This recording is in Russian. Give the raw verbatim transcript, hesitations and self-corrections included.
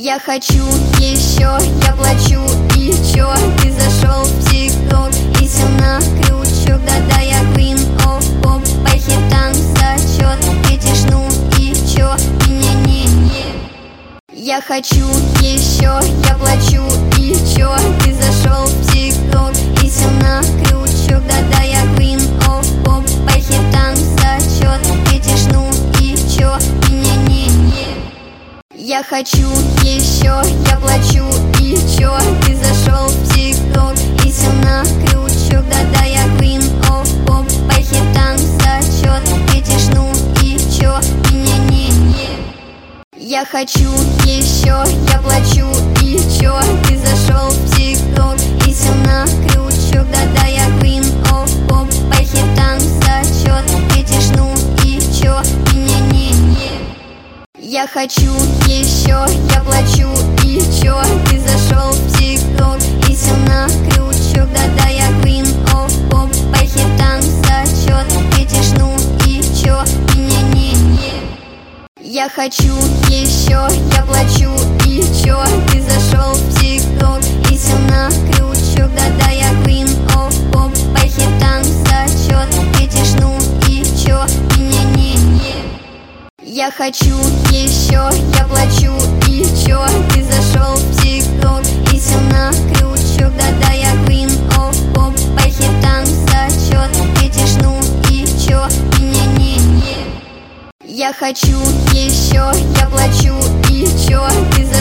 Я хочу еще, я плачу, и чё? Ты зашел в ТикТок и сел на крючок. Да-да, я Queen of Pop, по хитам зачет. Этишь, ну и чё? Не-не-не. Я хочу еще, я плачу, и чё? Ты зашел в ТикТок и сел на крючок. Да-да, я Queen of Pop, по хитам зачет. Этишь, ну и чё? Не-не-не. Я хочу еще, я плачу, и чё? Ты зашел в ТикТок и сел на крючок. Да-да, я Queen of Pop, по хитам зачет. Этишь, ну и чё? Не-не-не. Я хочу еще, я плачу, и чё? Ты зашел в ТикТок и сел на крючок. Да-да, я Queen of Pop, по хитам зачет. Этишь, ну и чё? Не-не-не. Я хочу еще, я плачу, и чё? Ты зашел в ТикТок и сел на крючок. Да-да, я Queen of Pop, по хитам зачет. Этишь, ну и чё? Не-не-не. Я хочу еще, я плачу, и чё? Ты зашел в ТикТок и сел на крючок. Да-да, я Queen of Pop, по хитам зачет. Этишь, ну и чё? Не-не-не. Я хочу еще, я плачу, и чё? Ты зашел в ТикТок и сел на крючок. Да-да, я Queen of Pop, по хитам зачет. Этишь, ну и чё? Не-не-не. Я хочу еще, я плачу, и чё? Ты зашел